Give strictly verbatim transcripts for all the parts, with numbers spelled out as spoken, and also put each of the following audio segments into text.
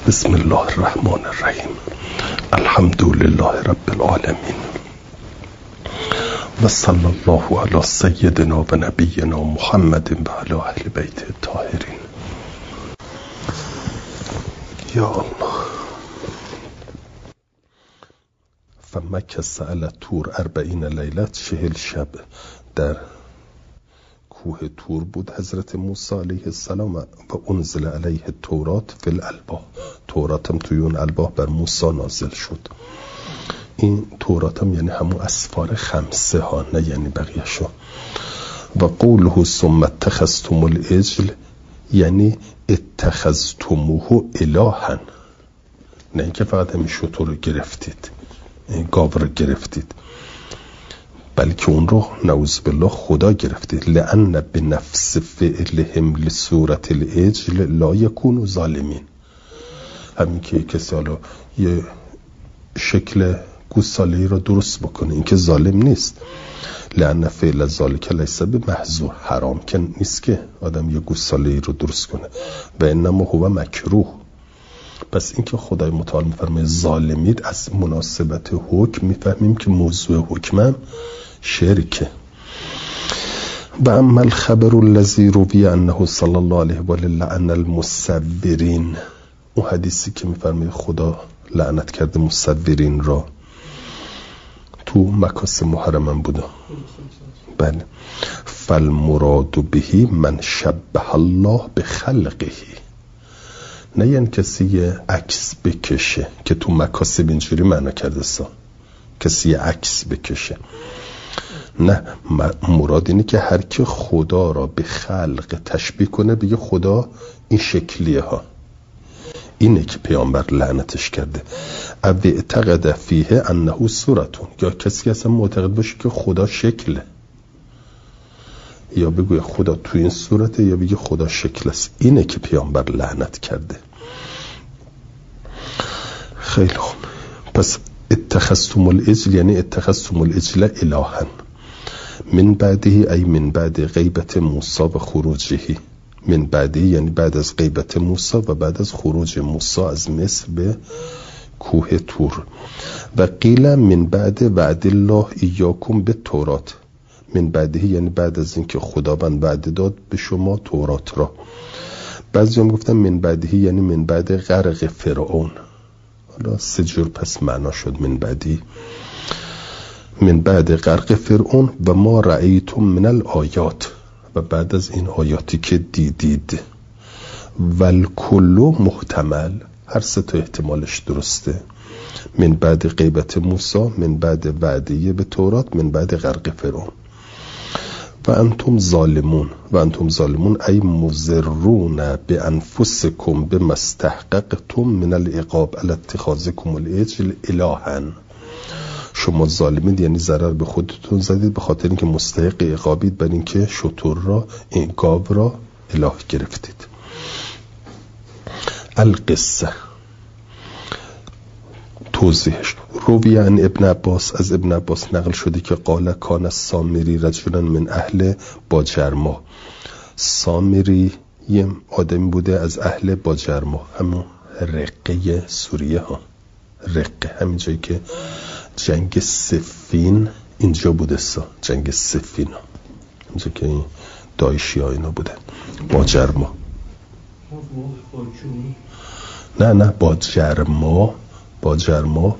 بسم الله الرحمن الرحیم. الحمد لله رب العالمین و صلی الله علی سیدنا و نبینا محمد و علی اهل بیت الطاهرین. یا الله. فمکث علی طور اربعین لیلة، چهل شب در کوه طور بود حضرت موسی علیه السلام و انزل علیه التورات فی الالواح. تورات هم توی اون الواح بر موسی نازل شد. این تورات هم یعنی همون اسفار خمسه ها، نه یعنی بقیه شو. و قوله ثم اتخذتم العجل یعنی اتخذتموه الها، نه اینکه فقط همین شتر رو گرفتید، این گاو رو گرفتید، بلکه اون رو نعوذ بالله خدا گرفتید. لأن بنفس فعلهم لصورت العجل لا یکونوا ظالمین. همین که کسی حالا یه شکل گوساله‌ای رو درست بکنه، این که ظالم نیست. لأن فعل ذالک لیس بمحظور، حرام که نیست که آدم یه گوساله‌ای رو درست کنه. و انما هو مکروه. پس این که خدای متعال میفرمه ظالمید، از مناسبت حکم میفهمیم که موضوع حکمم شرکه. و اما الخبر الذی روی انه صلی الله علیه و آله لعن المصورین، اون حدیثی که میفرمه خدا لعنت کرده مصورین را، تو مکاسب محرمم بوده. بله. فالمراد بهی من شبه الله بخلقه، نه یعنی کسی یه عکس بکشه که تو مکاسب اینجوری معنا کرده سا، کسی یه عکس بکشه. نه، مراد اینه که هر کی خدا را به خلق تشبیه کنه بگه خدا این شکلیه ها، اینه که پیامبر لعنتش کرده. او اعتقد فیه انه صورتون، یا کسی اصلا معتقد باشه که خدا شکله، یا بگوی خدا تو این صورته، یا بگه خدا شکل است، اینه که پیامبر لعنت کرده. خیلی خوب. پس اتخذتم العجل یعنی اتخذتم العجل الها من بعده، ای من بعد غیبت موسی و خروجه. من بعده یعنی بعد از غیبت موسی و بعد از خروج موسی از مصر به کوه طور. و قیل من بعد وعد الله ایاکم به تورات. من بعده یعنی بعد از اینکه خداوند وعده داد به شما تورات را. بعضی هم گفتن من بعده یعنی من بعد غرق فرعون. حالا سه جور پس معنا شد من بعدی. من بعد غرق فرعون و ما رأیتم من الآیات، و بعد از این آیاتی که دیدید. والکل محتمل، هر سه تا احتمالش درسته. من بعد غیبت موسی، من بعد وعده به تورات، من بعد غرق فرعون. و انتم ظالمون، و انتم ظالمون ای مضرون به انفسکم به مستحققتم من العقاب علی اتخاذکم العجل الها. شما ظالمید یعنی ضرر به خودتون زدید به خاطر اینکه مستحق عقابید بر اینکه شتر را، این گاو را اله گرفتید. القصه توضیحش. روی عن ابن عباس، از ابن عباس نقل شده که قال کان السامری رجلا من اهل باجرما. سامری یه آدمی بوده از اهل باجرما، همون رقه سوریه ها، رقه، همین جایی که جنگ سفین اینجا بوده سا، جنگ سفین ها اینجا که این دایشی ها اینا بوده. باجرما نه نه باجرما باجرما.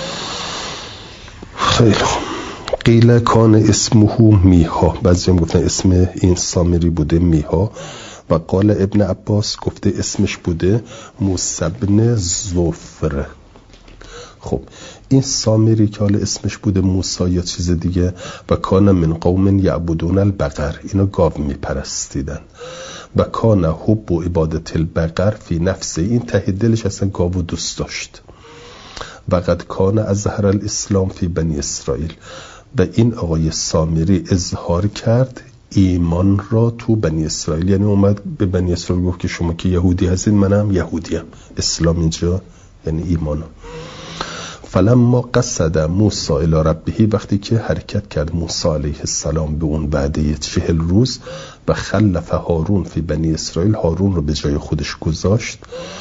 خیلی خوب. قیل کان اسمه میها، بعضی هم گفتن اسم این سامری بوده میها. و قال ابن عباس گفته اسمش بوده موسی بن زفر. خب این سامری که حالا اسمش بوده موسی یا چیز دیگه، و کان من قوم یعبدون البقر، اینا گاو میپرستیدن. و کان حب و عبادت البقر فی نفسه، این ته دلش اصلا گاو دوست داشت. و قد کان اظهر الاسلام فی بنی اسرائیل، و این آقای سامری اظهار کرد ایمان را تو بنی اسرائیل، یعنی اومد به بنی اسرائیل گفت که شما که یهودی هستید منم یهودیم. اسلام اینجا یعنی ایمان. فلما قصد موسی الی ربه، وقتی که حرکت کرد موسی علیه السلام به اون وعده چهل روز، و خلف هارون فی بنی اسرائیل، هارون رو به جای خودش گذاشت.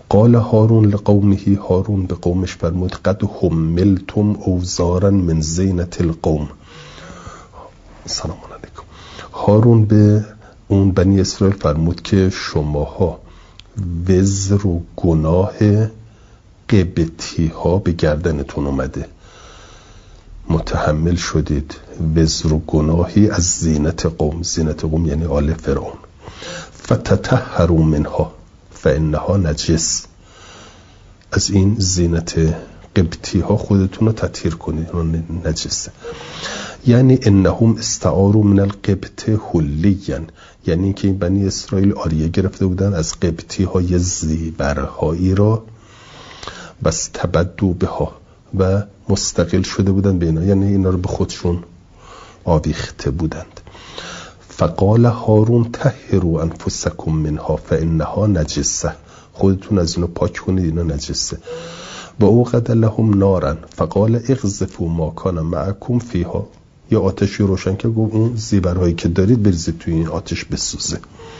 قال هارون لقومه، هارون به قومش فرمود قد حملتم اوزارا من زینت القوم. سلام علیکم. هارون به اون بنی اسرائیل فرمود که شماها وزر و گناه قبطی ها به گردنتون اومده، متحمل شدید وزر و گناهی از زینت قوم. زینت قوم یعنی آل فرعون. فتطهروا منها فانها نجس، از این زینت قبطی ها خودتون رو تطهیر کنید، اون نجسه. یعنی انهم استعاروا من القبط حلیا، یعنی که این بنی اسرائیل آریه گرفته بودن از قبطی های زیبرهایی را، بس تبدو بها و مستقل شده بودن به اینا، یعنی اینا رو به خودشون آویخته بودند. فقال هارون طهروا انفسکم منها فانها نجسه، خودتون از اینو پاک کنید، اینا نجسه. و اوقد لهم نارا فقال اقذفوا ما کان معکم فیها، یا آتشی روشن که گفت اون زیبرهایی که دارید بریزید توی این آتش بسوزه.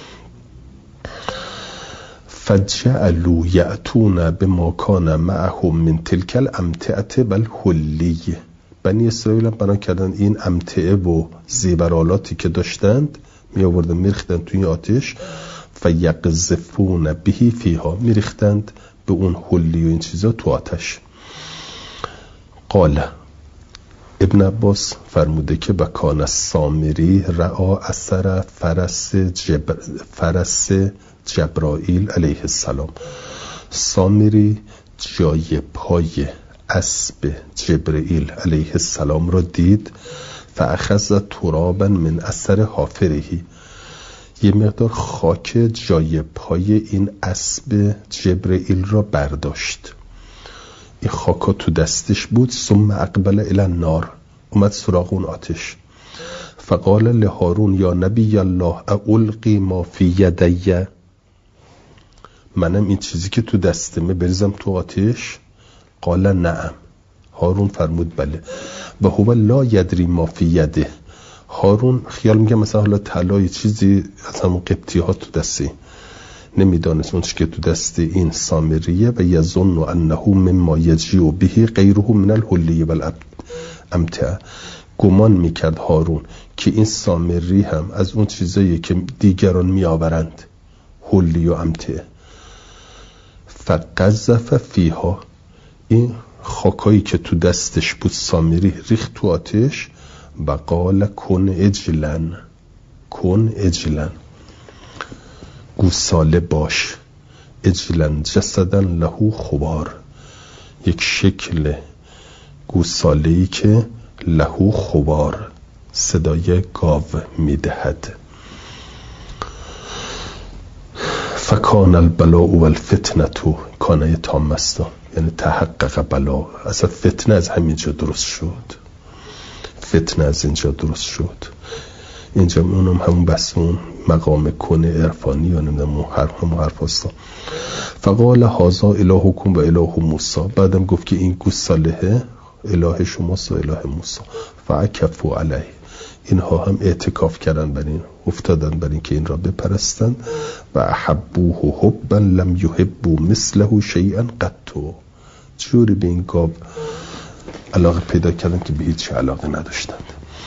فجعلوا یأتون بما کان معهم من تلک الامتعه والحلیه، بنی اسرائیل هم بنا کردن این امتعه و زیبرالاتی که داشتند می آوردن میریختند توی آتش. فیقذفون به فیها، میریختند به اون حلی و این چیزا تو آتش. قال ابن عباس فرموده که بکان السامری رعا اثر فرس, جبر فرس جبرائیل علیه السلام، سامری جای پای اسب جبرائیل علیه السلام را دید. فاخذ ترابا من اثر حافرهی، یه مقدار خاک جای پای این اسب جبرائیل را برداشت، این خاکا تو دستش بود. ثم اقبل الی النار، اومد سراغ اون آتش. فقال لهارون یا نبی الله اولقی ما فی یدی، منم این چیزی که تو دستمه بریزم تو آتش؟ قال نعم، هارون فرمود بله. و هو لا یدری ما فی یده، هارون خیال میگه مثلا حالا طلای چیزی از همون قبطی ها تو دستی، نمیدانست اون چی که تو دست این سامریه. و یظن انه مما یجیء به غیره من الحلی والامتعه، گمان میکرد هارون که این سامری هم از اون چیزایی که دیگران میآورند حلی و امتعه. فقذف فیها، این خاکایی که تو دستش بود سامری ریخت تو آتش. و قال کن اجلن، کن اجلن، گوساله باش. اجلن جسدن له خوار، یک شکل گوساله‌ای که له خوار، صدای گاو میدهد. فکان البلاء والفتنه، کانه تام است، یعنی تحقق بلا، اصلا فتنه از همینجا درست شد، فتنه از اینجا درست شد. اینجا اونم همون بس اون مقام کنه عرفانی و نمیدونم حرف همون حرف هستا. فقال هازا الهکم و اله موسی، بعدم گفت که این گوساله اله شماست و اله موسی. فعکفوا علیه، اینها هم اعتکاف کردن بر این، افتادن بر این که این را بپرستن. و احبوه حبا لم یحبوا مثله شیئا قط، جوری به این گاو علاقه پیدا کردن که به هیچ علاقه نداشتند.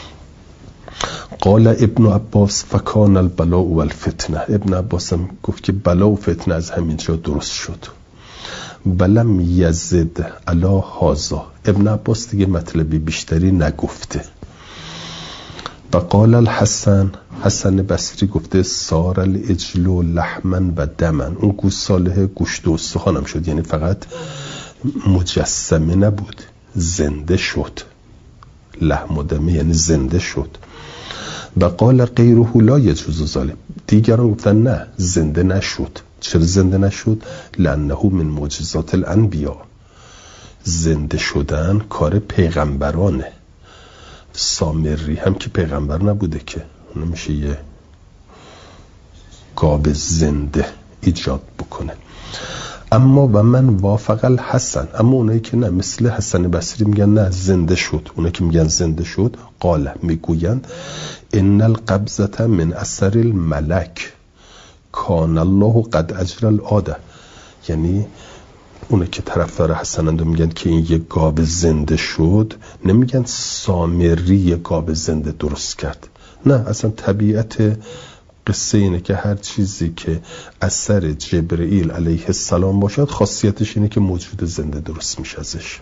قال ابن عباس فکان البلاء والفتنه، ابن عباس هم گفت که بلا و فتنه از همینجا درست شد. ولم یزد علی هذا، ابن عباس دیگه مطلبی بیشتری نگفته. و قال الحسن، حسن بصری گفته سار الاجل لحما و دما، اون گوساله گوشت و استخوانم شد، یعنی فقط مجسمه نبود، زنده شد. لحم و دمه یعنی زنده شد. و قال غیره لا یجوز ذلک، دیگران گفتن نه زنده نشد. چرا زنده نشد؟ لانه من معجزات الانبیاء، زنده شدن کار پیغمبرانه. سامری هم که پیغمبر نبوده که، نمیشه یه گاو زنده ایجاد بکنه. اما و من وافق الحسن، اما اونایی که نه مثل حسن بصری میگن نه زنده شد، اونایی که میگن زنده شد، قال میگویند ان القبضه من اثر الملک کان الله قد اجرى العاده، یعنی اونه که طرفدار حسنند و میگن که این یه گاو زنده شد، نمیگن سامری یه گاو زنده درست کرد. نه، اصلا طبیعت قصه اینه که هر چیزی که اثر جبرئیل علیه السلام باشد خاصیتش اینه که موجود زنده درست میشه ازش.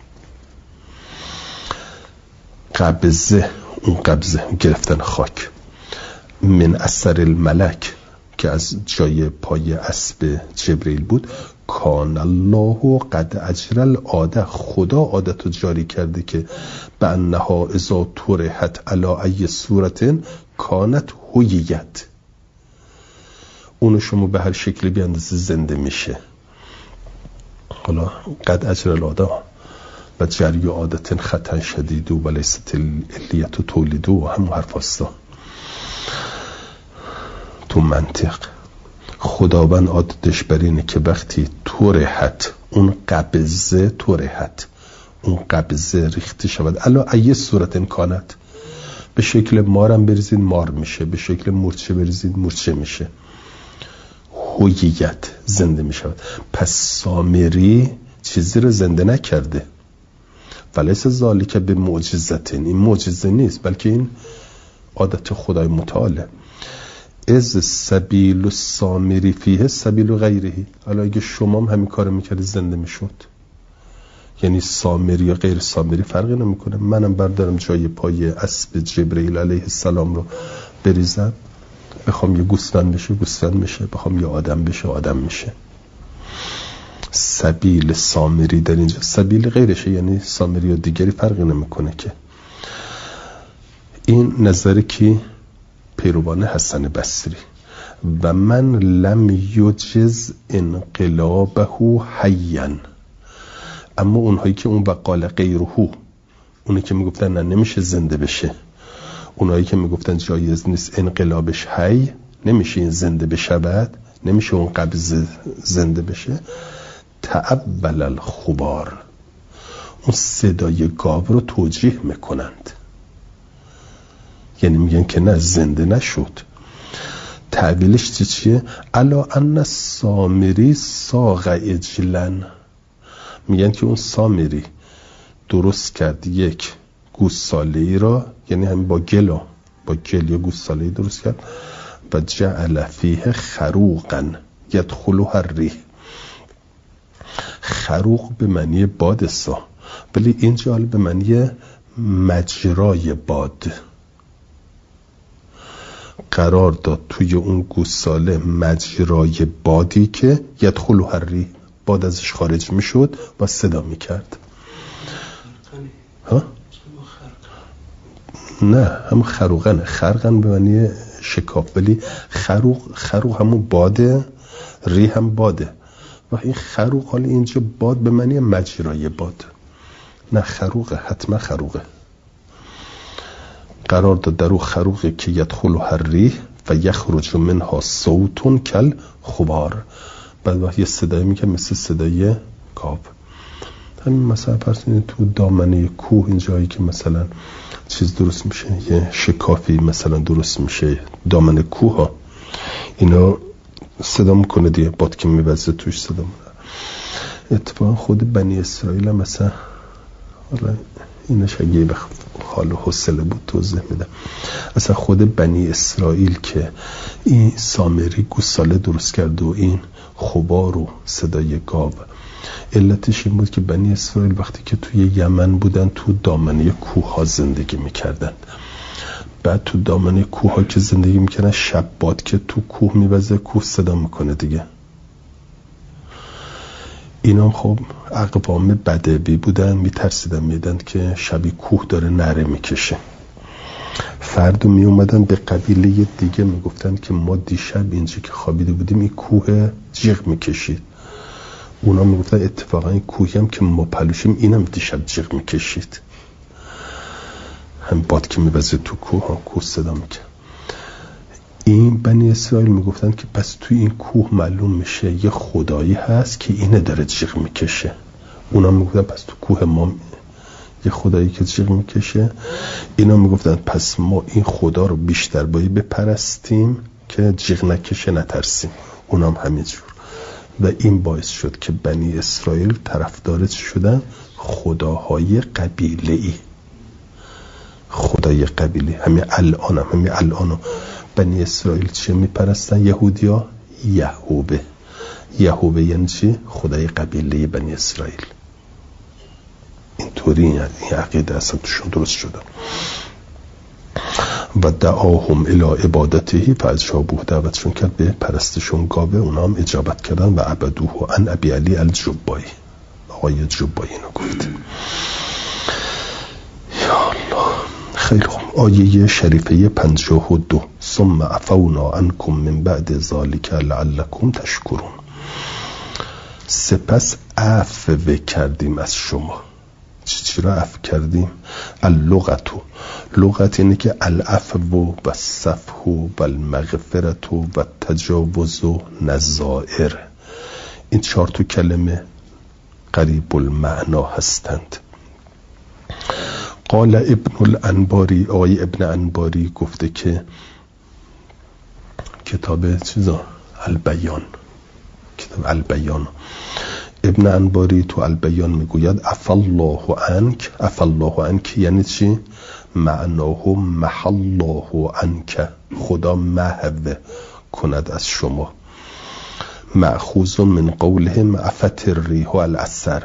قبضه، اون قبضه گرفتن خاک، من اثر الملک که از جای پای اسب جبرئیل بود. کان الله قد اجرى العاده، خدا عادت رو جاری کرده که به انها اذا طرحت علی ای صورت کانت حییت، اونو شما به هر شکلی بیاندازی زنده میشه. حالا قد اجرى العاده و جری عادت خطا شدید و لیست الیت و تولید و همون حرف هستا تو منطق. خداوند عادتش بر اینه که وقتی طرحت، اون قبضه طرحت، اون قبضه ریخته شود علا ای صورت امکانت، به شکل مارم بریزید مار میشه، به شکل مورچه بریزید مورچه میشه، حییت زنده میشود. پس سامری چیزی رو زنده نکرده. ولیس ذالک به معجزتین، این معجزه نیست بلکه این عادت خدای متعاله. از سبیل السامری فیه سبیل غیرهی، حالا اگه شما هم همین کار میکردی زنده میشد. یعنی سامری یا غیر سامری فرقی نمیکنه. منم بردارم جای پای اسب جبرئیل علیه السلام رو بریزم، بخوام یه گوسفند بشه گوسفند میشه، بخوام یه آدم بشه آدم میشه. سبیل سامری در اینجا سبیل غیرشه، یعنی سامری یا دیگری فرقی نمیکنه که. این نظری که پیروان حسن بصری و من لم یجز انقلابه حیا، اما اونهایی که اون وقال غیره، اونایی که میگفتن نه نمیشه زنده بشه، اونایی که میگفتن جایز نیست انقلابش حی، نمیشه این زنده بشود، نمیشه اون قبض زنده بشه، تعبل الخبار، اون صدای گاو رو توجیه میکنند. یعنی میگن که نه زنده نشد. تعبیلش چی چیه؟ الا ان سامری ساغ اجلن، میگن که اون سامری درست کرد یک گوساله‌ای را، یعنی همین با گلا با گل یا گوساله‌ای درست کرد و جعل فیه خروقا یدخلها الریح. خروق به معنی بادسا، ولی اینجا به معنی مجرای باد. قرار داد توی اون گوساله مجرای بادی که یدخلها الریح، باد ازش خارج میشد و صدا میکرد. ها؟ نه، هم خروقنه. خرقن به معنی شکاف، ولی خروق خروق همون باده، ری هم باده و این خروق، حالا اینجا باد به معنی مجرای باد، نه خروقه، حتما خروقه. قرار داد در اون خروقه که یدخلها الریح و یخرج منها صوت کل خبار، بعد وقت یه صدایی میگه مثل صدای گاو. همین مثلا پرسید تو دامنه کوه، این جایی که مثلا چیز درست میشه، یه شکافی مثلا درست میشه دامنه کوه ها، اینا صدا میکنه دیگه، باد که میوزه توش صدا میکنه. اتفاقا خود بنی اسرائیل هم مثلا، حالا اینش اگه به حال و حوصله بود توضیح میدم، اصلا خود بنی اسرائیل که این سامری گوساله درست کرد و این خبار و صدای گاو، علتش این بود که بنی اسرائیل وقتی که توی یمن بودن تو دامنه کوه ها زندگی میکردن، بعد تو دامنه کوه ها که زندگی میکردن، شب باد که تو کوه میوزه کوه صدا میکنه دیگه. اینا خب اقوام بدوی بودن، میترسیدن، میدن که شبی کوه داره نره میکشه. فردا می اومدن به قبیله دیگه میگفتن که ما دیشب اینجا که خوابیده بودیم این کوه جیغ میکشید. اونا میگفتن اتفاقا این کوهی هم که ما پلوشیم اینم دیشب جیغ میکشید. هم باد که میوزه تو کوه ها کوه صدا میکنه. این بنی اسرائیل میگفتن که پس توی این کوه معلوم میشه یه خدایی هست که اینه داره جیغ میکشه. اونا میگفتن پس تو کوه ما یه خدایی که جیغ میکشه. اینا میگفتن پس ما این خدا رو بیشتر باید بپرستیم که جیغ نکشه، نترسیم. اونام همینجور. و این باعث شد که بنی اسرائیل طرفدار شدن خداهای قبیله‌ای. خدای قبیله همین الان هم همین الان هم بنی اسرائیل چه میپرستن؟ یهودیا یهوه. یهوه یعنی چی؟ خدای قبیله بنی اسرائیل. اینطوری این عقیده اصلا توشون درست شده. و دعاهم الی عبادته فاجابوه، دعوتشون کرد به پرستشون گاوه، اونا هم اجابت کردن. و عبدوه عن ابی علی الجبایی، آقای جبایی اینو گفت. یا الله. خیلی خوب. آیه شریفه پنجاه و دو ثم عفونا عنکم من بعد ذلک لعلکم تشکرون. سپس عفو کردیم از شما. چی را عفو کردیم؟ اللغتو، لغت اینه که العفو و الصفح و المغفرت و التجاوز و نظائر، این چهار تا کلمه قریب المعنا هستند. قال ابن الانباری، آقای ابن انباری گفته که کتاب چیزا البیان، کتاب البیان، ابن انباری تو البیان میگوید عفا الله عنک. عفا الله عنک یعنی چی؟ معناه محو الله عنک، خدا محو کند از شما. مأخوذ من قولهم عفت الریح الاثر.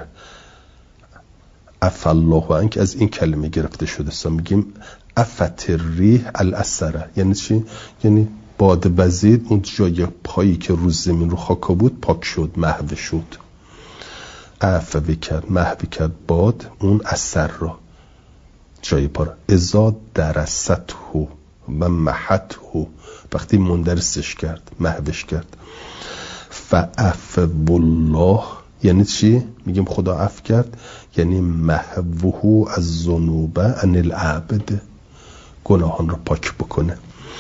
عفا الله عنک از این کلمه گرفته شده است. میگیم عفت الریح الاثر یعنی چی؟ یعنی باد وزید اون جای پایی که رو زمین رو خاکا بود پاک شد، محو شد. عفو کرد، محو کرد باد اون اثر را، جای پا را. ازا درسته و محته، وقتی مندرسش کرد، محوش کرد. فعفو الله یعنی چی؟ میگیم خدا عفو کرد یعنی محوه از ذنوب عن العبد، گناهان را پاک بکنه.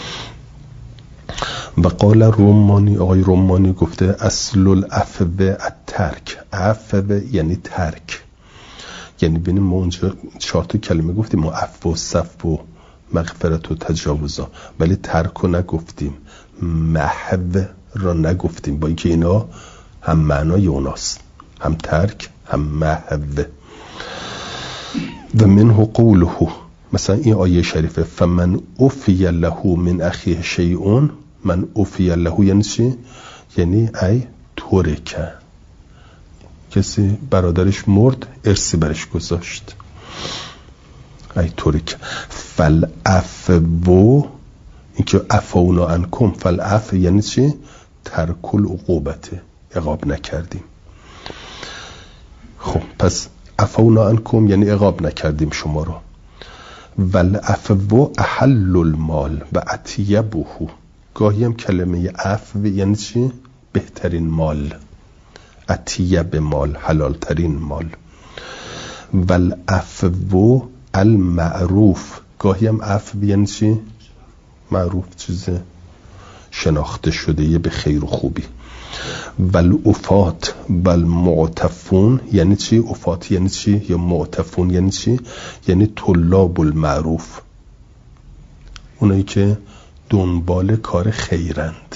و قال رومانی، آقای رومانی گفته اصل العفو الترک. عفو یعنی ترک، یعنی ببینیم ما اونجا چهار تا کلمه گفتیم، ما عفو و صفو و مغفرت و تجاوزا، ولی ترک رو نگفتیم، محو را نگفتیم، با اینکه اینا هم معنای اوناست، هم ترک هم محو. و منه قوله، مثلا این آیه شریفه فمن عفی له من اخیه شیئون. من عفی له یعنی چی؟ یعنی ای ترکه، کسی برادرش مرد ارثی برش گذاشت، ای ترکه. فالعفو، این که عفونا عنکم، فالعفو یعنی چی؟ ترک العقوبت، عقاب نکردیم. خب پس عفونا عنکم یعنی عقاب نکردیم شما رو. والعفو احل المال و اطیبه، گاهی هم کلمه عفو یعنی چی؟ بهترین مال، اطیب مال، حلال ترین مال. والعفو المعروف، گاهی هم عفو یعنی چی؟ معروف، چیز شناخته شده یه به خیر و خوبی. والعفات والمعتفون یعنی چی؟ عفات یعنی چی؟ یا معتفون یعنی چی؟ یعنی طلاب المعروف، اونایی که دنبال کار خیرند.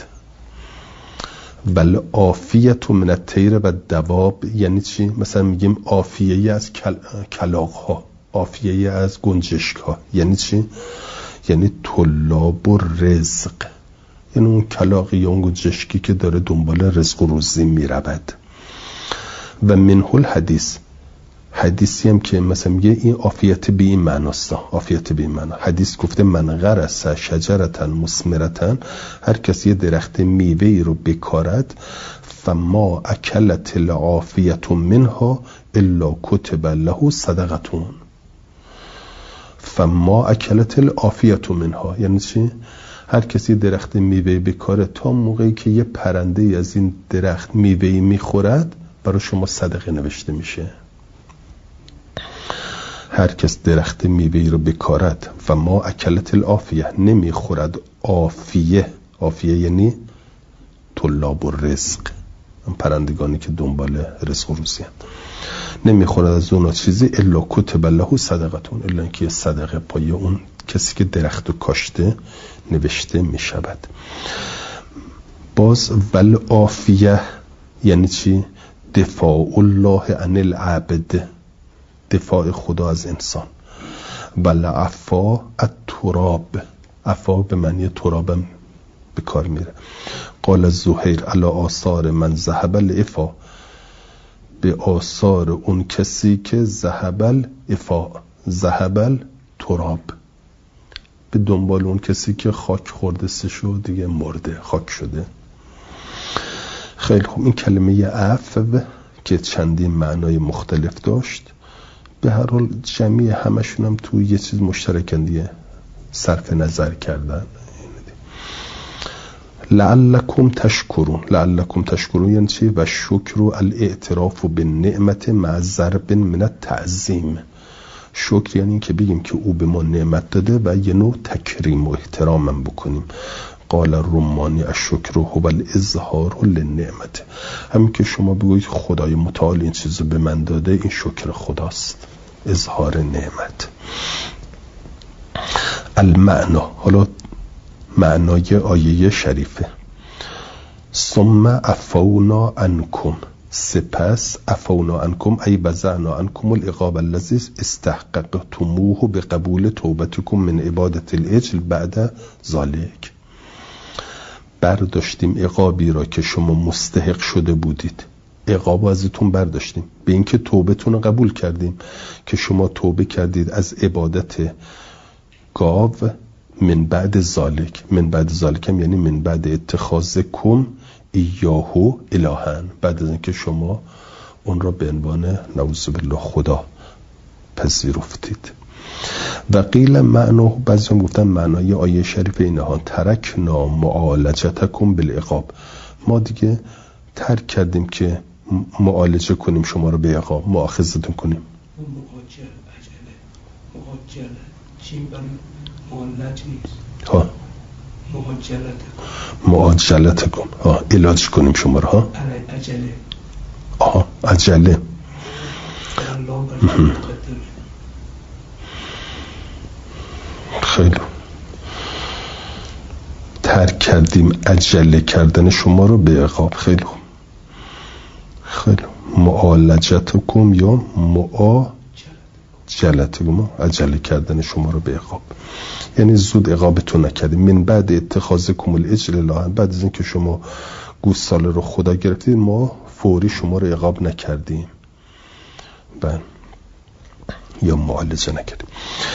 بل عافیت من الطیر و دواب یعنی چی؟ مثلا میگیم عافیه از کل... کلاغ ها، عافیه از گنجشک ها یعنی چی؟ یعنی طلاب و رزق، یعنی اون کلاغی یا اون گنجشکی که داره دنبال رزق و روزی میرود. و منه الحدیث، حدیثی هم که مثلا میگه این عافیت به این معناست، عافیت به این معنا. حدیث گفته من غرس شجرتن مثمرتن، هر کسی درخت میوه‌ای رو بکارد، فما اکلت العافیت منها الا کتب له صدقتون. فما اکلت العافیت منها یعنی چی؟ هر کسی درخت میوه بکاره تا موقعی که یه پرنده از این درخت میوه‌ای میخورد برای شما صدقه نوشته میشه. هر کس درخت میوه‌ای رو بکارد و ما اکلت العافیه، نمیخورد عافیه، عافیه یعنی طلاب و رزق، پرندگانی که دنبال رزق و روزی هستند، نمیخورد از اون چیزی الا کتب له صدقتون، الا اینکه صدقه پای اون کسی که درخت رو کاشته نوشته میشود. باز ول عافیه یعنی چی؟ دفاع الله عن العبد، دفاع خدا از انسان. بل عفا التراب، عفا به معنی ترابم به کار میره. قال زهیر علی آثار من ذهب العفا، به آثار اون کسی که ذهب العفا، ذهب التراب، به دنبال اون کسی که خاک خورده سه شد دیگه، مرده، خاک شده. خیلی خوب. این کلمه عفو که چندین معنای مختلف داشت، به هر حال جمعی همشون هم توی یه چیز مشترکن دیگه، صرف نظر کردن. لعلکم تشکرون، لعلکم تشکرون یعنی چی؟ و شکر الاعتراف بالنعمت مع ضرب من التعظیم. شکر یعنی این که بگیم که او به ما نعمت داده و یه نوع تکریم و احترام هم بکنیم. قال الرمانی الشکر هو الاظهار للنعمت، همین که شما بگویید خدای متعال این چیزو به من داده، این شکر خداست، اظهار نعمت. المعنا، حالا معنای آیه شریفه. ثم عفونا عنکم، سپس عفونا عنکم ای بزعنا عنکم العقاب الذی استحققتموه به قبول توبتکم من عبادت العجل بعد ذلک. برداشتیم عقابی را که شما مستحق شده بودید، عقاب ازتون برداشتیم به اینکه توبتون رو قبول کردیم، که شما توبه کردید از عبادت گاو من بعد ذالک. من بعد ذالک هم یعنی من بعد اتخاذکم ایاهو الهن، بعد از اینکه شما اون را به عنوان نعوذ بالله خدا پذیرفتید. و قیل معناه، بعضی هم گفتن معنای آیه شریف اینها، ترکنا معالجتکم بالعقاب، ما دیگه ترک کردیم که معالجه کنیم شما رو به عقاب، مؤاخذتون کنیم. معاجل، عجله، معاجله چین بر معالج نیست، ها معاجلتکم، معاجلتکم، ها علاج کنیم شما رو، ها عجله، آها عجله. خیلی ترک کردیم عجله کردن شما رو به عقاب. خیلی خیلی معالجتکم یا معاجلتکم، عجله کردن شما رو به عقاب، یعنی زود عقابتون نکردیم. من بعد اتخاذکم العجل الهن، بعد از اینکه شما گوساله رو خدا گرفتید ما فوری شما رو عقاب نکردیم بله، یا معالجه نکردیم.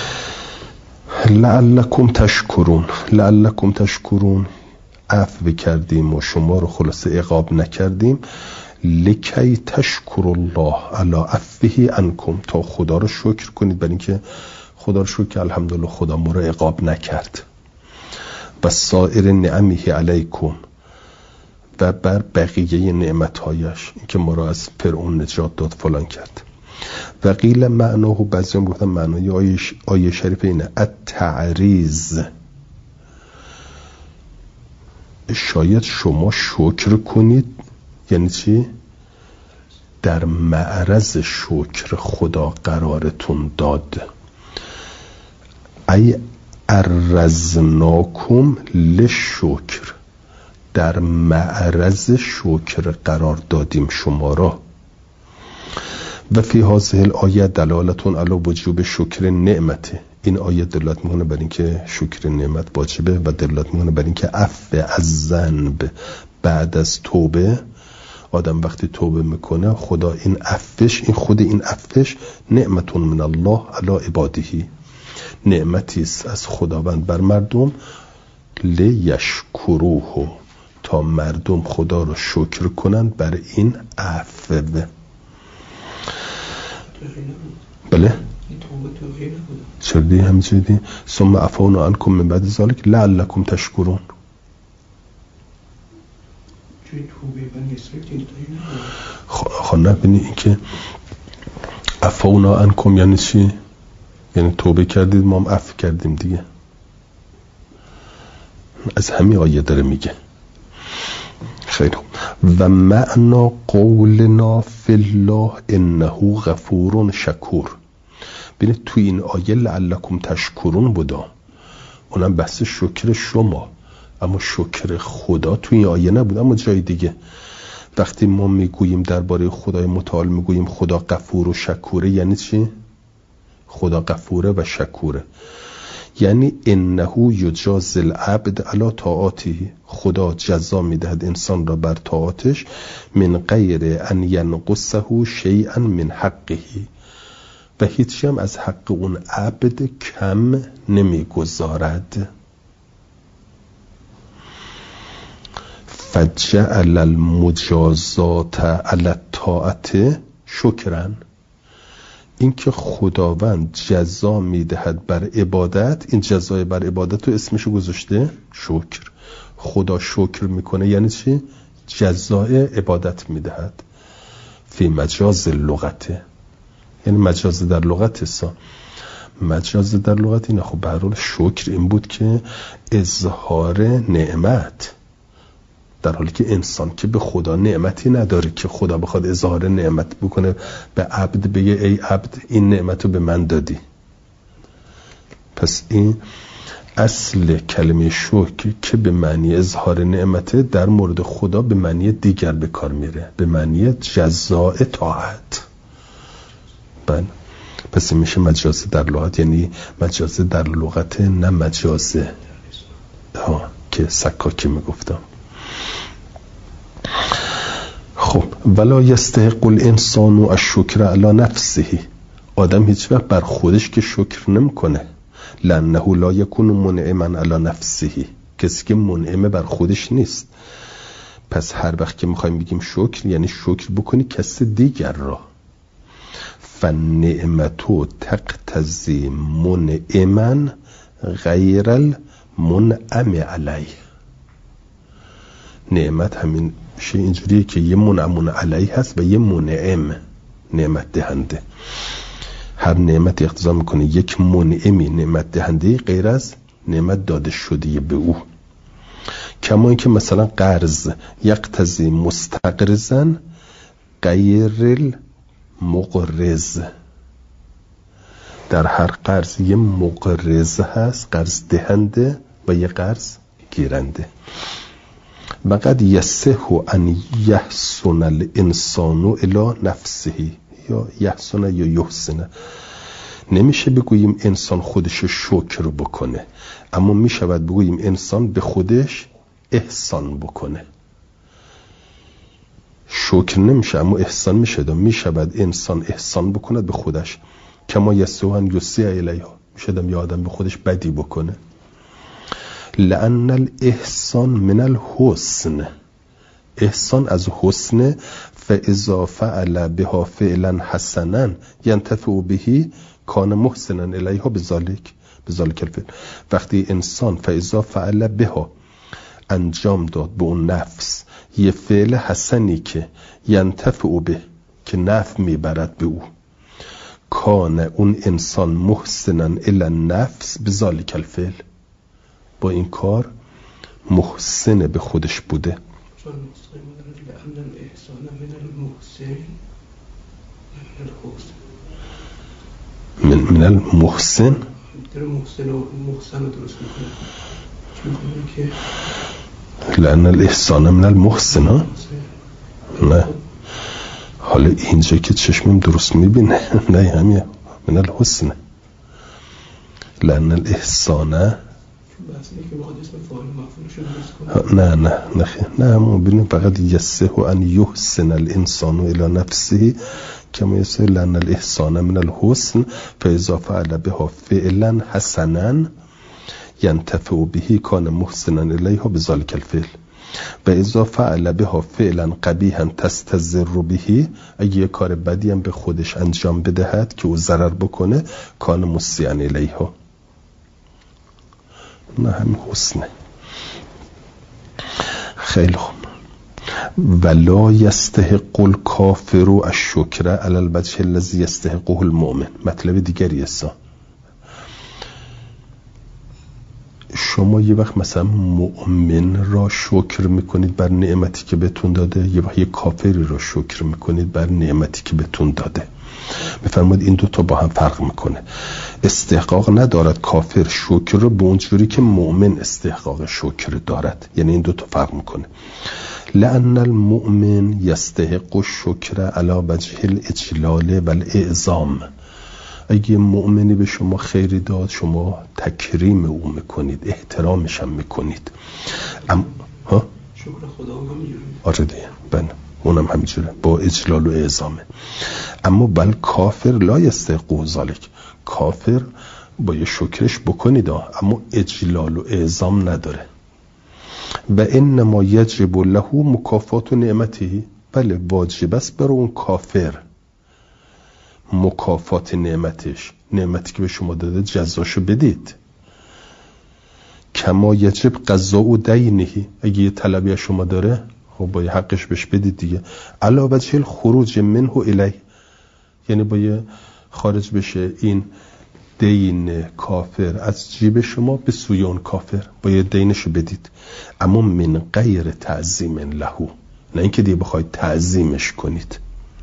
لعلکم تشکرون، لعلکم تشکرون، عفو کردیم و شما رو خلاصه عقاب نکردیم. لکی تشکر الله علی عفوه عنکم، تا خدا رو شکر کنید برای اینکه خدا رو شکر که الحمدلله خدا ما رو عقاب نکرد. و سایر نعمه علیکم، و بر بقیه نعمتهایش، اینکه ما رو از فرعون نجات داد فلان کرد. و قیل معناه، بعضی هم گفتن معنای آیه, آیه شریف اینه، التعریض، شاید شما شکر کنید، یعنی چی؟ در معرض شکر خدا قرارتون داد. ای ارزناکم لشکر، در معرض شکر قرار دادیم شما را. و فی هذه الآیه دلالتون علی وجوب شکر نعمت، این آیه دلالت میکنه بر اینکه شکر نعمت واجبه و دلالت میکنه بر اینکه عفو از ذنب بعد از توبه، آدم وقتی توبه میکنه خدا این عفوش، این خود این عفوش نعمتون من الله علی عبادهی، نعمتی است از خداوند بر مردم، لیشکروه، تا مردم خدا رو شکر کنند بر این عفو. بله چرا دی همینجوری دی ثم عفونا عنکم من بعد ذلک لعلکم تشکرون. خب نبینی این که عفونا عنکم یعنی چی؟ یعنی توبه کردید ما هم عفو کردیم دیگه، از همین آیه داره میگه. خیلی و معنا قولنا فی الله انه غفور شکور. ببینید توی این آیه لعلکم تشکرون بودا، اونم بحث شکر شما، اما شکر خدا توی این آیه نبود، اما جای دیگه. وقتی ما میگوییم درباره خدای متعال میگوییم خدا غفور و شکوره، یعنی چی؟ خدا غفوره و شکوره، یعنی انه یجاز العبد علی طاعته، خدا جزا میدهد انسان را بر طاعتش، من غیر ان ینقصه شیئا من حقه، و هیچی هم از حق اون عبد کم نمیگذارد. فجعل المجازات علی الطاعت شکرا، این که خداوند جزا میدهد بر عبادت، این جزای بر عبادت رو اسمشو گذاشته شکر. خدا شکر میکنه یعنی چی؟ جزای عبادت میدهد. فی مجاز لغته، یعنی مجاز در لغت سا مجاز در لغت اینه. خب به هر حال شکر این بود که اظهار نعمت، در حالی که انسان که به خدا نعمتی نداره که خدا بخواد اظهار نعمت بکنه به عبد، بگه ای عبد این نعمت رو به من دادی. پس این اصل کلمه شکر که به معنی اظهار نعمته، در مورد خدا به معنی دیگر به کار میره، به معنی جزاء طاعت. بله، پس میشه مجاز در لغت، یعنی مجاز در لغت، نه مجاز ها که سکاکی میگفتم. خب ولا یستحق الانسان الشکر علی نفسه، آدم هیچ وقت بر خودش که شکر نمیکنه. لانه لا یکون منعما علی نفسه، کسی که منعم بر خودش نیست. پس هر وقت که میخوایم بگیم شکر، یعنی شکر بکنی کسی دیگر را. فالنعمتو تقتضی منعما غیر المنعم علیه، نعمت همین شی اینجوریه که یه منعمون علیه هست و یه منعم، نعمت دهنده. هر نعمت اقتضا میکنه یک منعمی، نعمت دهنده، غیر از نعمت داده شده به او. کما اینکه مثلا قرض یقتضی مستقرضا غیر المقرض، در هر قرض یه مقرض هست، قرض دهنده، و یه قرض گیرنده. و قد یصح ان یحسن الانسان الی نفسه، یا یحسن یا یحسن، نمیشه بگوییم انسان خودش شکر بکنه، اما میشود بگوییم انسان به خودش احسان بکنه. شکر نمیشه اما احسان میشه. دم میشود انسان احسان بکنه به خودش، کما یصح ان یسیء الیها، میشه دم یه آدم به خودش بدی بکنه. لأن الاحسان من الحسن، احسان از حسن. فاذا فعل بها فعلا حسنا ينتفع به کان محسنا الیها بذلک بذلک الفعل. وقتی انسان فاذا فعل بها انجام داد به اون نفس یه فعل حسنی که ینتفع به، که نفع میبرد به او، کان اون انسان محسنا الی النفس بذلک الفعل، با این کار محسن به خودش بوده. چون لأن الاحسان من المحسن من الحسن، من من المحسن در محسن و محسن درست میکنه، چون میگه که لأن الاحسان من المحسن. ها نه، حالا اینجا که چشمم درست میبینه، نه همین من الحسن، لأن الاحسان نه نه نه نه ما ببینیم فقط یصح ان یحسن الانسان الی نفسه کما یصح لأن الاحسان من الحسن فاذا فعل بها فعلا حسنا ینتفع به کان محسنا الیها بذلک الفعل و اذا فعل بها فعلا قبیحا تستضر به، اگه کار بدی هم به خودش انجام بدهد که او ضرر بکنه، کان مسیئا الیها. نه همین حسنه. خیلی خوب. ولا یستحق الکافر الشکر علی الوجه الذی یستحقه المؤمن. مطلب دیگری است. شما یه وقت مثلا مؤمن را شکر میکنید بر نعمتی که بهتون داده، یه وقت یه کافری را شکر میکنید بر نعمتی که بهتون داده. میفرماید این دو تا با هم فرق میکنه. استحقاق ندارد کافر شکر رو به اونجوری که مؤمن استحقاق شکر دارد، یعنی این دو تا فرق میکنه. لأن المؤمن یستحق الشکر علی وجه الاجلال والاعظام. اگه مؤمنی به شما خیری داد شما تکریم او میکنید، احترامش هم میکنید. ام... ها؟ شکر خدا هم همینجوره. آره دیگه، بله اونم همینجوره با اجلال و اعظامه. اما بل کافر لا یستحق ذلک، کافر با یه شکرش بکنید اما اجلال و اعظام نداره. و انما یجب له مکافات نعمته، بله واجب است برای اون کافر مکافات نعمتش، نعمتی که به شما داده جزاشو بدید. کما یجب قضاء و دینه، اگه یه طلبی از شما داره خب با یه حقش بهش بدید دیگه. علا وجه الخروج منه الیه، یعنی با یه خارج بشه این دین کافر از جیب شما به سوی اون کافر، با یه دینشو بدید. اما من غیر تعظیم له، نه اینکه دیگه بخواید تعظیمش کنید.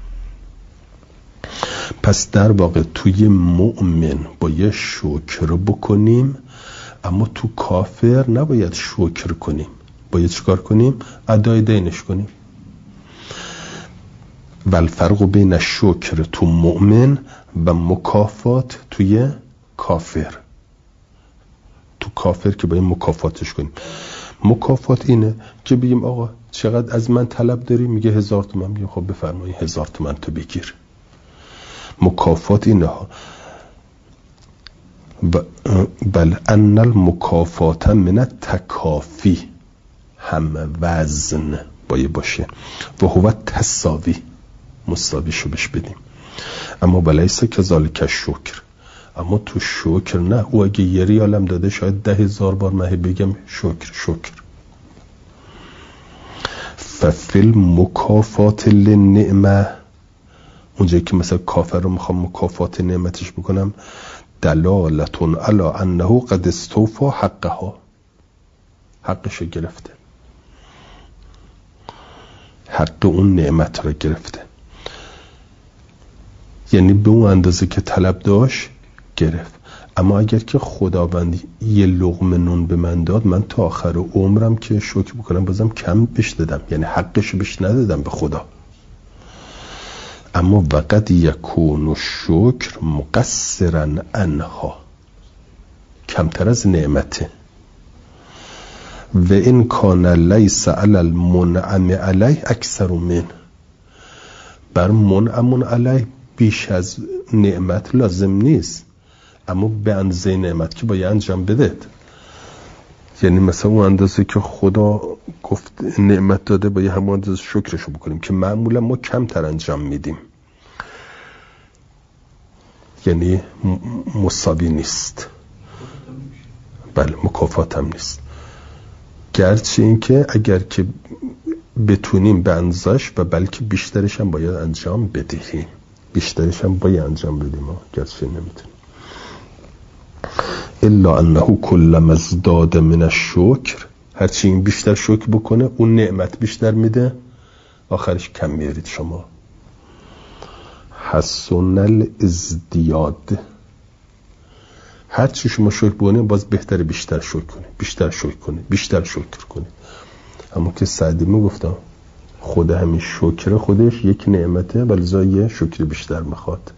پس در واقع توی مؤمن باید شکر بکنیم، اما تو کافر نباید شکر کنیم، باید چکار کنیم؟ ادای دینش کنیم. و الفرق بین الشکر تو مؤمن و مکافات توی کافر. تو کافر که باید مکافاتش کنیم. مکافات اینه که بگیم آقا چقدر از من طلب داری؟ میگه هزار تومن. میگه خب بفرمایی هزار تومن تو بگیر. مکافات اینه ها. بل ان المکافات من التکافی، هم وزن باید باشه و هو تساوی، مساویشو بش بدیم. اما بلیسه که ذالک شکر، اما تو شکر نه. او اگه یه ریالم داده شاید ده هزار بار مهی بگم شکر شکر. ففل مکافات للنعمه، اونجایی که مثلا کافر رو میخوام مکافات نعمتش بکنم، دلالتون علی انه قد استوفى حقها، حقش گرفته، حق اون نعمت رو گرفته، یعنی به اون اندازه که طلب داشت گرفت. اما اگر که خداوند یه لقمه نون به من داد، من تا آخر عمرم که شکر بکنم بازم کم بهش دادم، یعنی حقش بهش ندادم به خدا. اما وقد یکون الشکر مقصرا عنها، کمتر از نعمته. و این کان لیس علی المنعم علیه اکثر من، بر منعم علیه بیش از نعمت لازم نیست، اما به اندازه نعمت که باید انجام بدید. یعنی مثلا اون اندازه که خدا گفت نعمت داده باید همون اندازه شکرشو بکنیم که معمولا ما کمتر انجام میدیم، یعنی مساوی نیست. بله مکافات هم نیست، گرچه این که اگر که بتونیم به اندازش و بلکه بیشترش هم باید انجام بدهیم، بیشترش هم باید انجام بدیم ها. گرچه نمیتونیم. الا انه کل مزداد من الشکر، هرچی این بیشتر شکر بکنه اون نعمت بیشتر میده، آخرش کم میارید شما. حسن الازدیاد، هرچی شما شکر بکنید باز بهتره بیشتر شکر کنید، بیشتر شکر کنید، بیشتر شکر کنید. اما که سعدی میگفتم خود همین شکر خودش یک نعمته، ولی زای شکر بیشتر میخواد.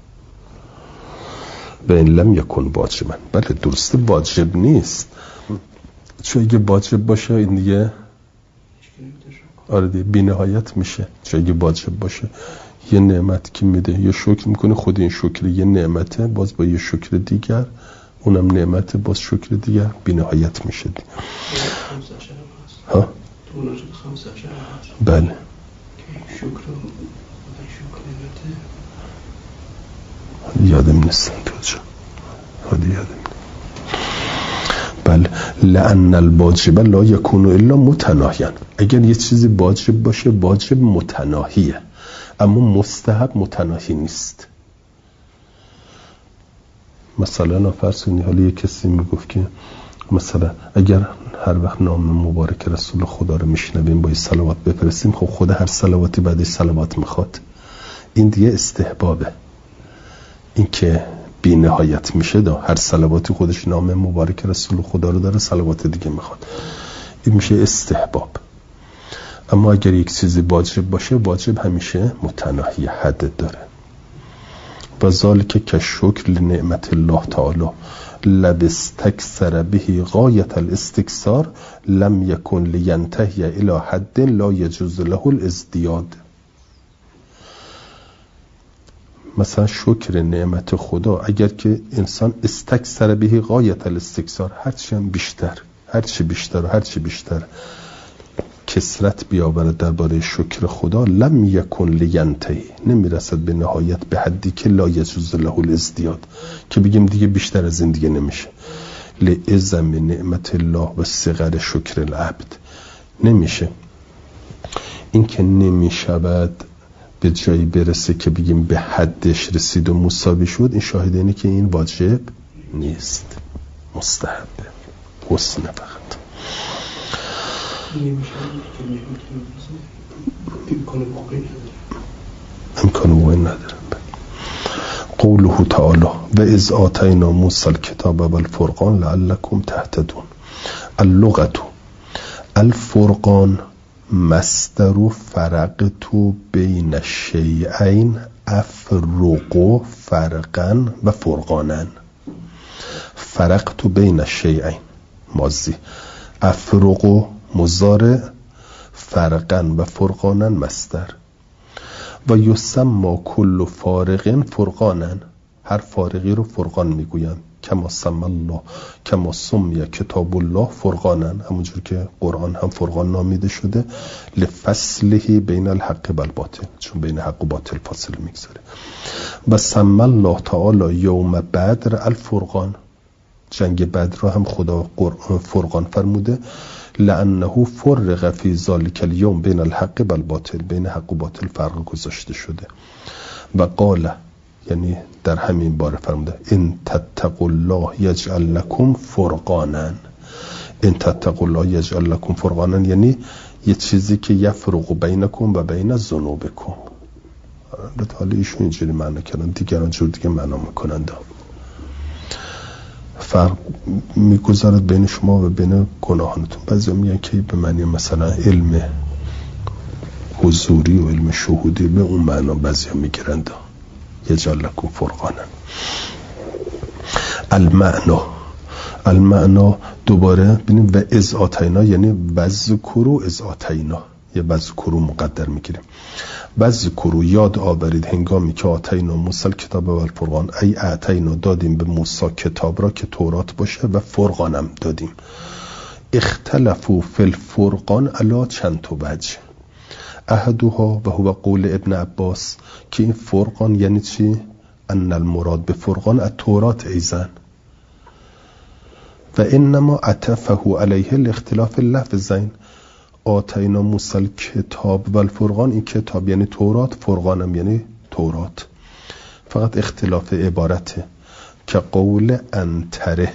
و این لم یکن واجبا، بله درسته واجب نیست، چون اگه واجب باشه این دیگه آره دیگه بی نهایت میشه. چون اگه واجب باشه یه نعمت که میده یه شکر میکنه، خود این شکر یه نعمته، باز با یه شکر دیگر اونم نعمته، باز شکر دیگر بی نهایت میشه. ها؟ بله یادم نیستم کجا، حالی یادم نیست. بله لأن الواجب لا یکون الا متناهیا، اگر یه چیزی واجب باشه واجب متناهیه، اما مستحب متناهی نیست. مثلا فرض کنید حالا یه کسی میگفت که مثلا اگر هر وقت نام مبارک رسول خدا رو میشنویم باید صلوات بفرستیم، خب خود هر صلواتی بعدش صلوات میخواد، این دیگه استحبابه. این که بی نهایت میشه دا هر صلواتی خودش نام مبارک رسول خدا رو داره، صلوات دیگه میخواد، این میشه استحباب. اما اگر یک چیزی واجب باشه، واجب همیشه متناهی حد داره. و ذالک که شکر لنعمت الله تعالی لبستکثر به غایت الاستکثار لم یکن لینتهی الى حد لا یجوز له الازدیاد. مثلا شکر نعمت خدا، اگر که انسان استکثر به غایت الاستکثار، هرچی هم بیشتر، هرچی بیشتر و هرچی بیشتر کثرت بیاورد درباره شکر خدا، لم یکن لینتهی، نمیرسد به نهایت، به حدی که لا یجوز له الازدیاد، که بگیم دیگه بیشتر از این دیگه نمیشه. لعظم نعمت الله و صغر شکر العبد، نمیشه. این که نمیشود به جایی برسه که بگیم به حدش رسید و مساوی شد، این شاهد اینه که این واجب نیست، مستحبه، حسن فقط. امکان واقعی نداره. قوله تعالی و اذ آتینا موسی الکتاب و الفرقان لعلکم تهتدون. اللغة الفرقان مصدر فرقت بین الشیئین افرق فرقا و فرقانا. فرقت بین الشیئین ماضی، افرق مضارع، فرقا و فرقانا مصدر. و یسمى کل فارق فرقانا، هر فارقی رو فرقان میگویند. کما سمی الله، کما سمی کتاب الله فرقانا، همونجور که قرآن هم فرقان نامیده شده، لفصله بین الحق و الباطل، چون بین حق و باطل فاصله میگذاره. و سمی الله تعالی یوم بدر الفرقان، جنگ بدر رو هم خدا فرقان فرموده، لانه فرق فی ذلک الیوم بین الحق و الباطل، بین حق و باطل فرق گذاشته شده. و قال، یعنی در همین باره فرموده ان تتقوا الله یجعل لکم فرقانا. ان تتقوا الله یجعل لکم فرقانا یعنی یه چیزی که یفرق بینکم و بین ذنوبکم. حالا ایشون اینجوری معنا کردن، دیگران جور دیگه معنا میکنن. فرق میگذارد بین شما و بین گناهانتون. بعضی میگن که به معنی مثلا علم حضوری و علم شهودی، به اون معنا بعضی میگیرند. یجعل لکم فرقانا. المعنا، المعنا دوباره ببینیم و اذ آتینا، یعنی وذکروا اذ آتینا، یه وذکروا مقدر میگیریم. وذکروا یاد آورید هنگامی که آتینا موسی الکتاب و الفرقان، ای آتینا دادیم به موسی کتاب را که تورات باشه و فرقانم دادیم. اختلفوا فی الفرقان علی چند تا وجه. احدها و هو قول ابن عباس، که این فرقان یعنی چی؟ ان المراد به فرقان التورات ایزن، و انما عطفه علیه الاختلاف اللفظین. آتینا موسی الکتاب و الفرقان، این کتاب یعنی تورات، فرقانم یعنی تورات، فقط اختلاف عبارته. که قول انتره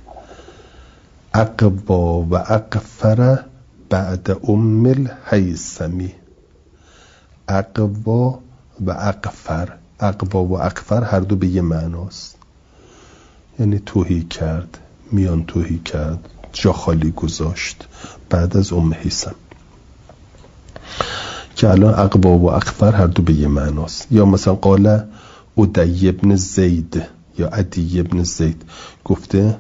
اقوا و اقفر بعد ام الهیثمی. اقوا و اقفر، اقوا و اقفر هر دو به یه معناست، یعنی توهی کرد، میان توهی کرد، جا خالی گذاشت بعد از ام هیثم، که الان اقوا و اقفر هر دو به یه معناست. یا مثلا قال عدی ابن زید یا عدی ابن زید گفته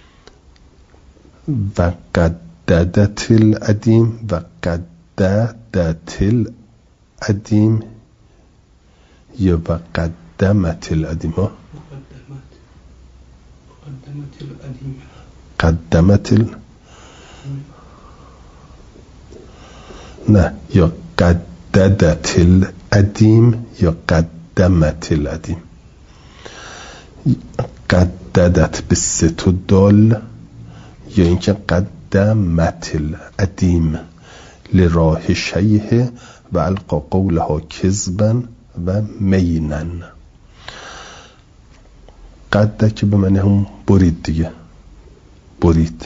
و قددت العدیم و قددت العدیم یا و قدمت العدیم، ها قدمت ال... نه، یا قددت العدیم یا قدمت العدیم. قددت به سه تا دال، یا اینکه قدمت العدیم لراه شیه و القا قولها کذبا و مینن. قده که به معنی هم برید دیگه، برید.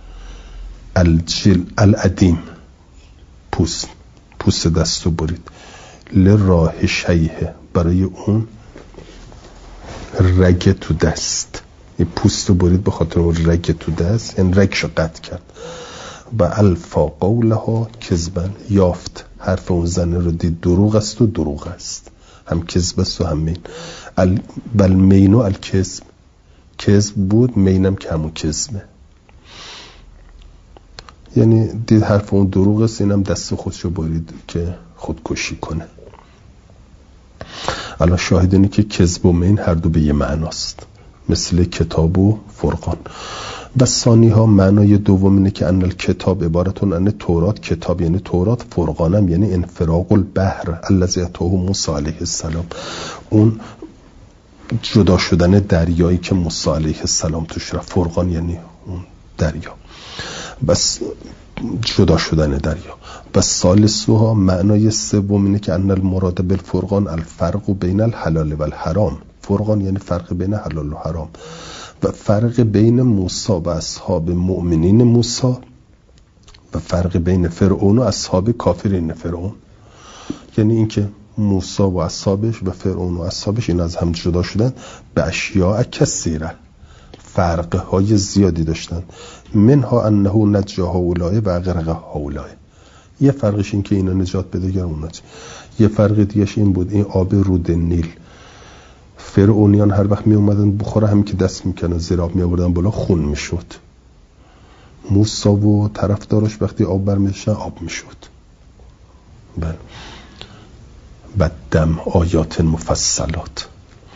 الجل العدیم پوست، پوست دستو برید. لراه شیه برای اون رگ تو دست، این پوست رو برید به خاطر اون رگ تو دست، یعنی رگشو قطع کرد. و الفا قولها کذبن، یافت حرف اون زنه رو دید دروغ است و دروغ است، هم کذب است و هم مین. ال... بل مینو الکذب، کذب بود، مینم که همون کذبه، یعنی دید حرف اون دروغ است، اینم دست خودشو برید که خودکشی کنه. الان شاهد اینه که کذب و مین هر دو به یه معناست، مثل کتاب و فرقان. و ثانی ها معنای دوم اینه که ان الکتاب عبارتون ان تورات، کتاب یعنی تورات، فرقانم یعنی انفراق البحر الذی اتاه موسی علیه السلام، اون جدا شدن دریایی که موسی علیه السلام توش رفت. فرقان یعنی اون دریا، بس جدا شدن دریا. و ثالثها معنای سوم اینه که ان المراد بالفرقان الفرق بین الحلال و الحرام، فرقان یعنی فرق بین حلال و حرام، و فرق بین موسی و اصحاب مؤمنین موسی و فرق بین فرعون و اصحاب کافرین فرعون، یعنی اینکه موسی و اصحابش و فرعون و اصحابش این از هم جدا شدن به اشیاء کثیره، فرقهای زیادی داشتن. منها انه نجا هؤلاء و اغرق هؤلاء، یه فرقش این که اینا نجات بده گر اونا، یه فرق دیگهش این بود این آب رود نیل فرعونیان هر وقت می اومدن بخوره، همین که دست میکنن زیر آب می آوردن بالا خون میشد، موسی و طرفدارش وقتی آب برمیشن آب میشد. بله. بدم آیات مفصلات.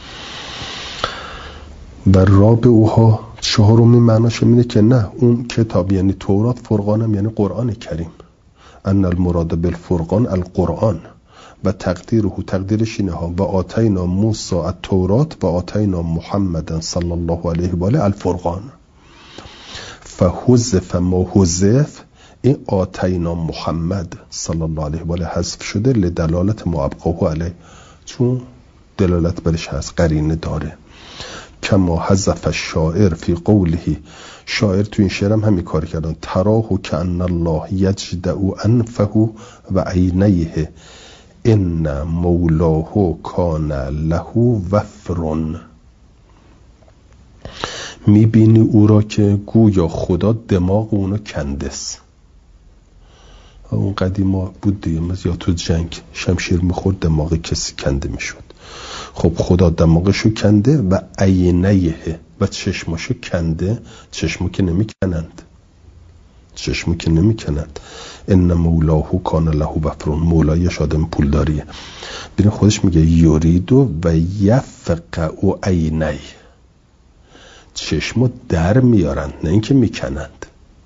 و رابعها چهارمی معناش اینه که نه اون کتاب یعنی تورات، فرقانم یعنی قرآن کریم، ان المراد بالفرقان القرآن و تقدیره تقدیرش اینه ها و آتینا موسی التورات و آتینا محمد صلی الله علیه و آله الفرقان. فحذف ما حذف، این آتینا محمد صلی الله علیه و آله حذف شده لدلالت ما ابقاه علیه، چون دلالت برش هست، قرینه داره. کما حذف الشاعر فی قوله، شاعر تو این شعر هم همین کار کردن، تراه کأن الله یجدع انفه و عینیه ان مولاه کان له وفر، میبینی او را که گویا خدا دماغ اونو کندس. اون قدیما بود دیگه، یا تو جنگ شمشیر میخورد دماغ کسی کنده میشد. خب خدا دماغشو کنده و عینیه و چشماشو کنده، چشمو که نمیکنند، چشمو که نمیکنند. ان مولاه کان له وفر، مولایش آدم پولداریه. ببین خودش میگه یوریدو و یفقع عینی، چشمو در میارند نه اینکه میکنند.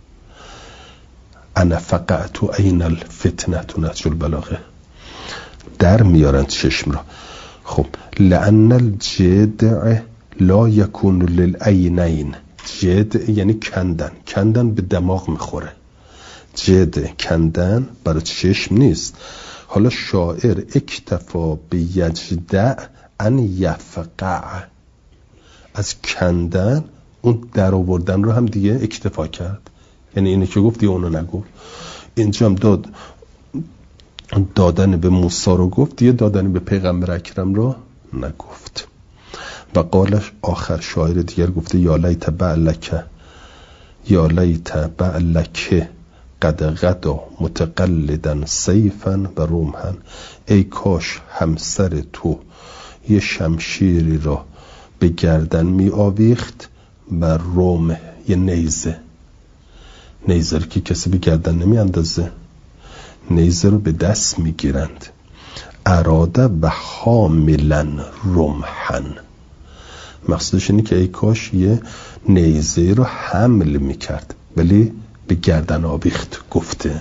انا فقعت عین الفتنه نهج البلاغه، در میارند چشم را. خب لأن الجدع لا یکون للعینین، جدع یعنی کندن، کندن به دماغ میخوره، جدع کندن برای چشم نیست. حالا شاعر اکتفا به یجدع ان یفقع، از کندن اون در آوردن رو هم دیگه اکتفا کرد، یعنی اینه که گفت دیگه اونو نگفت. اینجا هم داد دادن به موسی رو گفت، دیگه دادن به پیغمبر اکرم رو نگفت. و قالش آخر شاعر دیگر گفته یا لیت بعلک یا لیت بعلک قد غدا متقلدا سیفا و رمحا، ای کاش همسر تو یه شمشیری را به گردن می آویخت و رمح یه نیزه، نیزه رو که کسی به گردن نمی اندازه، نیزه رو به دست می گیرند. اراده و حاملا رمحا، مقصدش اینه که ای کاش یه نیزه رو حمل می کرد ولی به گردن آویخت گفته.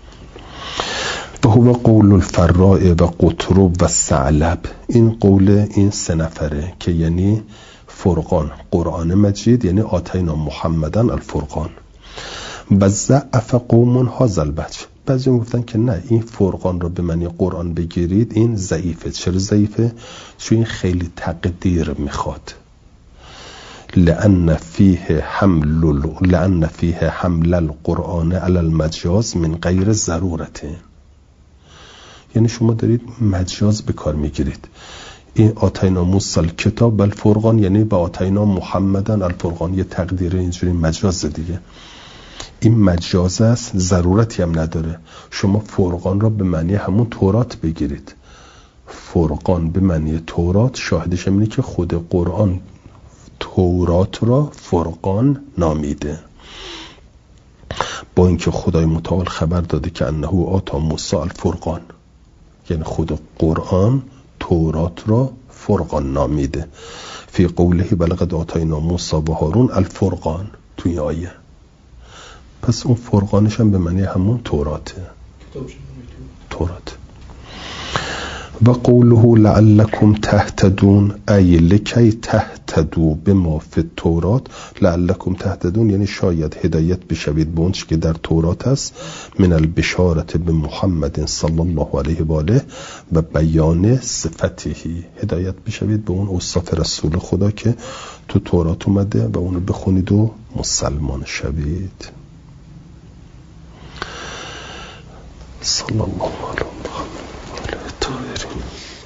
و هو قول الفراء و قطرب و ثعلب، این قول این سه نفره که یعنی فرقان، قرآن مجید، یعنی آتینا محمدن الفرقان. و ضعف قوم هذا البچ، بعضی هم گفتن که نه این فرقان رو به معنی قرآن بگیرید این ضعیفه. چرا ضعیفه؟ چون این خیلی تقدیر میخواد. لأن فیه حمل لأن فیه حمل القرآن علی المجاز من غیر ضرورته، یعنی شما دارید مجاز به کار میگیرید. این آتینا موسی الکتاب الفرقان یعنی با آتینا محمدن الفرقان، یه تقدیر اینجوری مجاز دیگه. این مجاز است، ضرورتی هم نداره. شما فرقان را به معنی همون تورات بگیرید. فرقان به معنی تورات، شاهدش اینه که خود قرآن تورات را فرقان نامیده، با اینکه خدای متعال خبر داده که انه آتا موسی الفرقان، یعنی خود قرآن تورات را فرقان نامیده. فی قوله بلقد آتینا موسی و هارون الفرقان، توی آیه. پس اون فرقانش هم به معنی همون توراته، تورات. و قوله لعلکم تهتدون ای لکی تهتدو بما فی التورات، لعلکم تهتدون یعنی شاید هدایت بشوید به اون چیزی که در تورات است، من البشارت به محمد صلی الله علیه و آله و بیان صفته، هدایت بشوید به اون اوصاف رسول خدا که تو تورات اومده و اونو بخونید و مسلمان شوید. صلی الله علیه و آله الطاهرین.